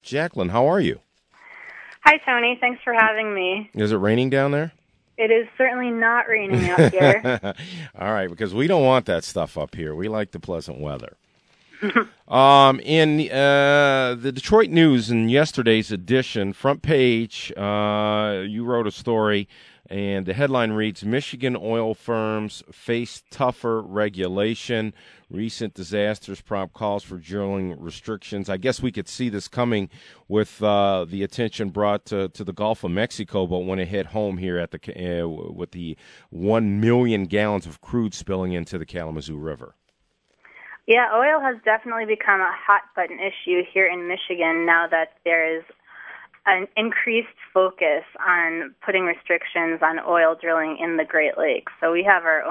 Jacqueline, how are you? Hi, Tony. Thanks for having me. Is it raining down there? It is certainly not raining up here. All right, because we don't want that stuff up here. We like the pleasant weather. In the Detroit News in yesterday's edition, front page, you wrote a story, and the headline reads, Michigan oil firms face tougher regulation. Recent disasters prompt calls for drilling restrictions. I guess we could see this coming with the attention brought to the Gulf of Mexico, but when it hit home here at with the 1 million gallons of crude spilling into the Kalamazoo River. Yeah, oil has definitely become a hot-button issue here in Michigan now that there is an increased focus on putting restrictions on oil drilling in the Great Lakes. So we have our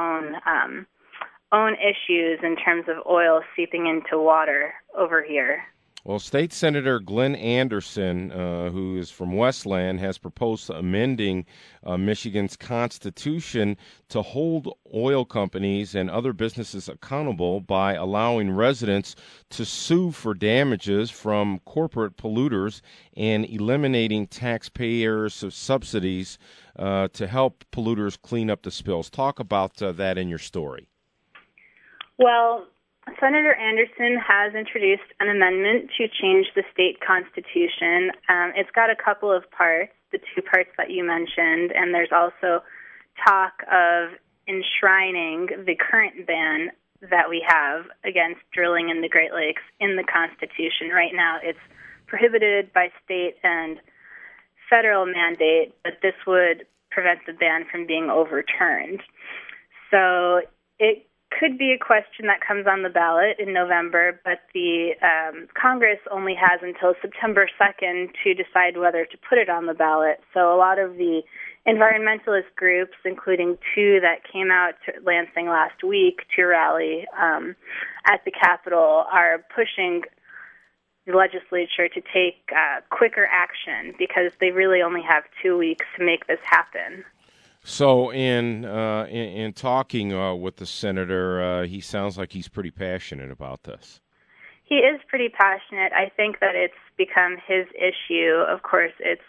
own issues in terms of oil seeping into water over here. Well, State Senator Glenn Anderson, who is from Westland, has proposed amending Michigan's constitution to hold oil companies and other businesses accountable by allowing residents to sue for damages from corporate polluters and eliminating taxpayers' subsidies to help polluters clean up the spills. Talk about that in your story. Well, Senator Anderson has introduced an amendment to change the state constitution. It's got a couple of parts, the two parts that you mentioned, and there's also talk of enshrining the current ban that we have against drilling in the Great Lakes in the Constitution. Right now it's prohibited by state and federal mandate, but this would prevent the ban from being overturned. So it could be a question that comes on the ballot in November, but the Congress only has until September 2nd to decide whether to put it on the ballot. So a lot of the environmentalist groups, including two that came out to Lansing last week to rally at the Capitol, are pushing the legislature to take quicker action because they really only have 2 weeks to make this happen. So in talking with the senator, he sounds like he's pretty passionate about this. He is pretty passionate. I think that it's become his issue. Of course, it's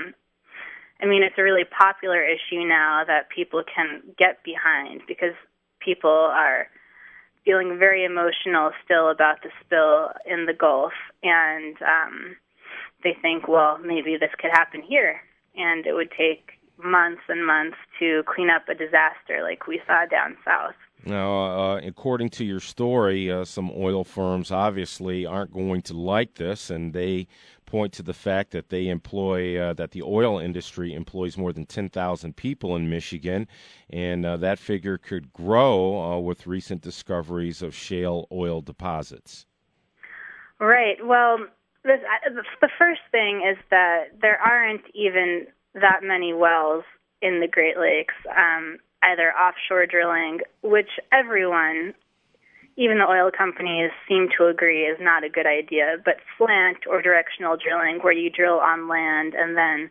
a really popular issue now that people can get behind because people are feeling very emotional still about the spill in the Gulf, and they think, well, maybe this could happen here, and it would take months and months to clean up a disaster like we saw down south. Now, according to your story, some oil firms obviously aren't going to like this, and they point to the fact that they that the oil industry employs more than 10,000 people in Michigan, and that figure could grow with recent discoveries of shale oil deposits. Right. Well, the first thing is that there aren't even that many wells in the Great Lakes, either offshore drilling, which everyone, even the oil companies, seem to agree is not a good idea, but slant or directional drilling, where you drill on land and then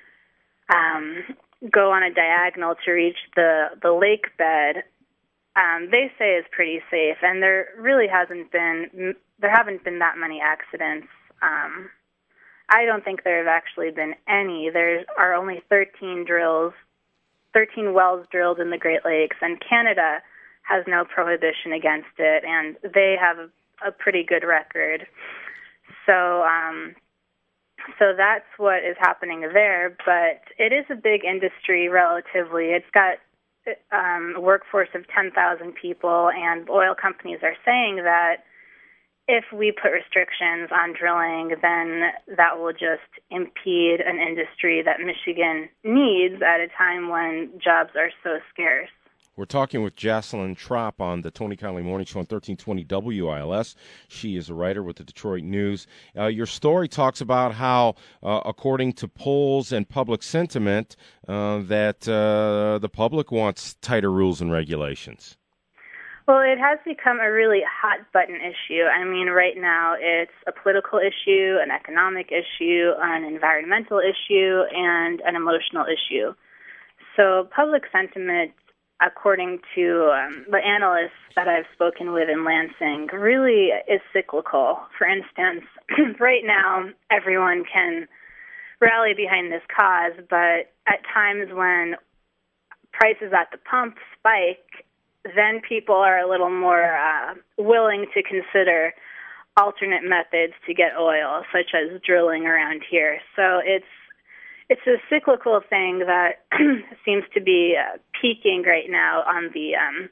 go on a diagonal to reach the lake bed, they say is pretty safe, and there haven't been that many accidents. I don't think there have actually been any. There are only 13 wells drilled in the Great Lakes, and Canada has no prohibition against it, and they have a pretty good record. So that's what is happening there, but it is a big industry relatively. It's got a workforce of 10,000 people, and oil companies are saying that if we put restrictions on drilling, then that will just impede an industry that Michigan needs at a time when jobs are so scarce. We're talking with Jocelyn Tropp on the Tony Connolly Morning Show on 1320 WILS. She is a writer with the Detroit News. Your story talks about how, according to polls and public sentiment, that the public wants tighter rules and regulations. Well, it has become a really hot-button issue. I mean, right now it's a political issue, an economic issue, an environmental issue, and an emotional issue. So public sentiment according to the analysts that I've spoken with in Lansing, really is cyclical. For instance, right now, everyone can rally behind this cause, but at times when prices at the pump spike, then people are a little more willing to consider alternate methods to get oil, such as drilling around here. So it's a cyclical thing that seems to be peaking right now on the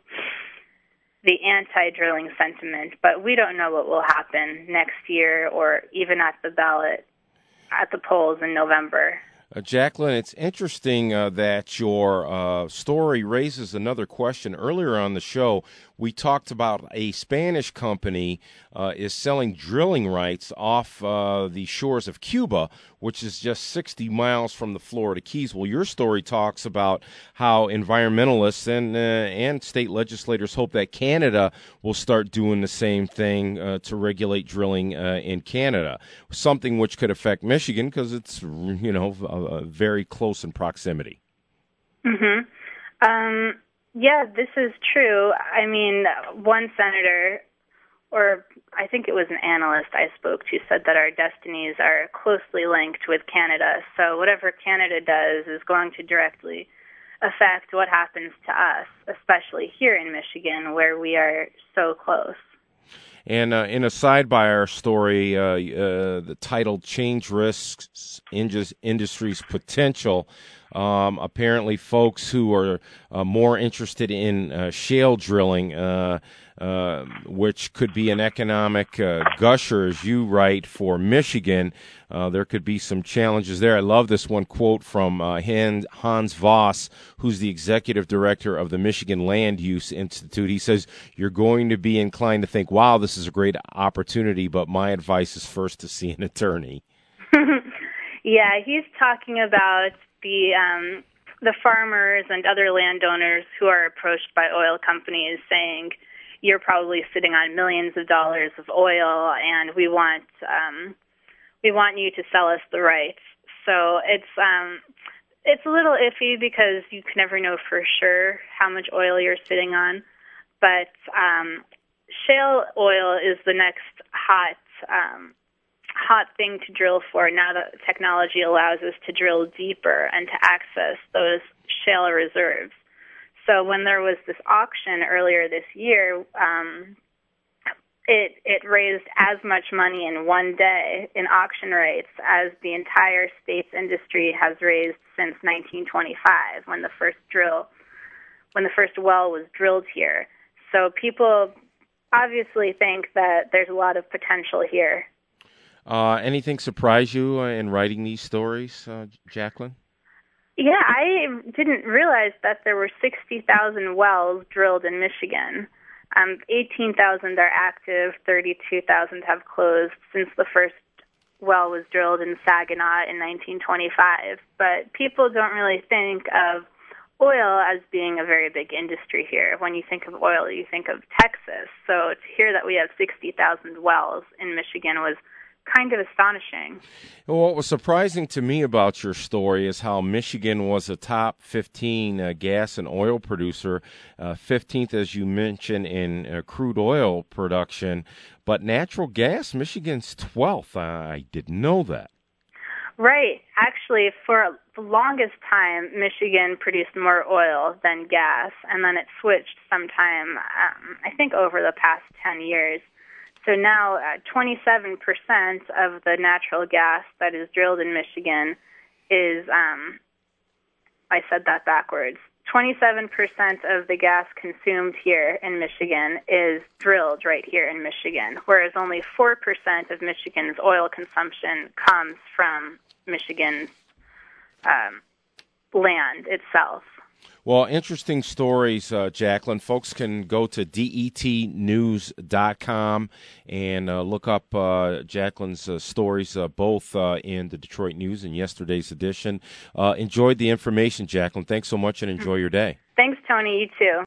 anti-drilling sentiment, but we don't know what will happen next year or even at the ballot at the polls in November. Jacqueline, it's interesting that your story raises another question. Earlier on the show, we talked about a Spanish company is selling drilling rights off the shores of Cuba, which is just 60 miles from the Florida Keys. Well, your story talks about how environmentalists and state legislators hope that Canada will start doing the same thing to regulate drilling in Canada, something which could affect Michigan because it's, very close in proximity. Mm-hmm. Yeah, this is true. I mean, one senator, or I think it was an analyst I spoke to, said that our destinies are closely linked with Canada. So whatever Canada does is going to directly affect what happens to us, especially here in Michigan, where we are so close. And in a sidebar story, the title "Change Risks Industry's Potential," apparently folks who are more interested in shale drilling, which could be an economic gusher, as you write, for Michigan. There could be some challenges there. I love this one quote from Hans Voss, who's the executive director of the Michigan Land Use Institute. He says, "You're going to be inclined to think, wow, this is a great opportunity, but my advice is first to see an attorney." Yeah, he's talking about the farmers and other landowners who are approached by oil companies saying, "You're probably sitting on millions of dollars of oil, and we want you to sell us the rights." So it's a little iffy because you can never know for sure how much oil you're sitting on. But shale oil is the next hot thing to drill for now that technology allows us to drill deeper and to access those shale reserves. So when there was this auction earlier this year, it raised as much money in one day in auction rights as the entire state's industry has raised since 1925, when the first well was drilled here. So people obviously think that there's a lot of potential here. Anything surprise you in writing these stories, Jacqueline? Yeah, I didn't realize that there were 60,000 wells drilled in Michigan. 18,000 are active, 32,000 have closed since the first well was drilled in Saginaw in 1925. But people don't really think of oil as being a very big industry here. When you think of oil, you think of Texas. So to hear that we have 60,000 wells in Michigan was kind of astonishing. Well, what was surprising to me about your story is how Michigan was a top 15 gas and oil producer, 15th, as you mentioned, in crude oil production. But natural gas, Michigan's 12th. I didn't know that. Right. Actually, for the longest time, Michigan produced more oil than gas, and then it switched sometime, I think, over the past 10 years. So now 27% of the natural gas that is drilled in Michigan is, I said that backwards, 27% of the gas consumed here in Michigan is drilled right here in Michigan, whereas only 4% of Michigan's oil consumption comes from Michigan's land itself. Well, interesting stories, Jacqueline. Folks can go to detnews.com and look up Jacqueline's stories, both in the Detroit News and yesterday's edition. Enjoyed the information, Jacqueline. Thanks so much and enjoy your day. Thanks, Tony. You too.